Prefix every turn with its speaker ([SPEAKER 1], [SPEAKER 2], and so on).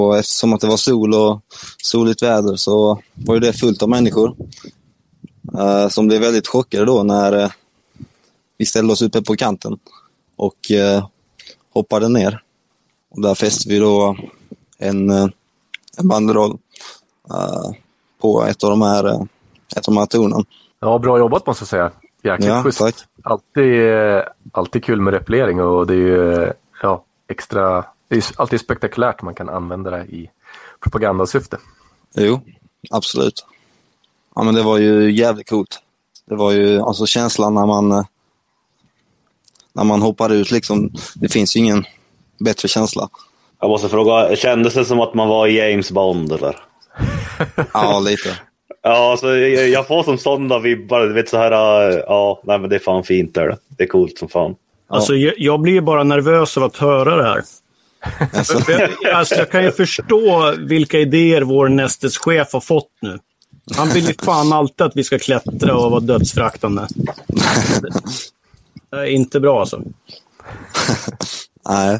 [SPEAKER 1] Och eftersom att det var sol och soligt väder så var ju det fullt av människor. Som blev väldigt chockade då när vi ställde oss uppe på kanten och hoppade ner. Och där fäste vi då en banderoll på ett av de här tornen.
[SPEAKER 2] Ja, bra jobbat måste jag säga. Jäkligt schysst. Tack. Alltid kul med repellering och det är ju extra. Det är alltid spektakulärt man kan använda det i propagandasyfte.
[SPEAKER 1] Jo, absolut. Ja, men det var ju jävligt coolt. Det var ju alltså känslan när man hoppar ut liksom. Det finns ju ingen bättre känsla.
[SPEAKER 3] Jag måste fråga, kändes det som att man var i James Bond eller?
[SPEAKER 1] Ja, lite.
[SPEAKER 3] Ja, alltså jag får som sådana vibbar, du vet så här, nej men det är fan fint där. Det är coolt som fan.
[SPEAKER 4] Alltså jag blir ju bara nervös av att höra det här. Alltså, jag kan ju förstå vilka idéer vår nästeschef har fått nu. Han vill ju fan alltid att vi ska klättra och vara dödsfraktande. Det är inte bra alltså.
[SPEAKER 1] Nej.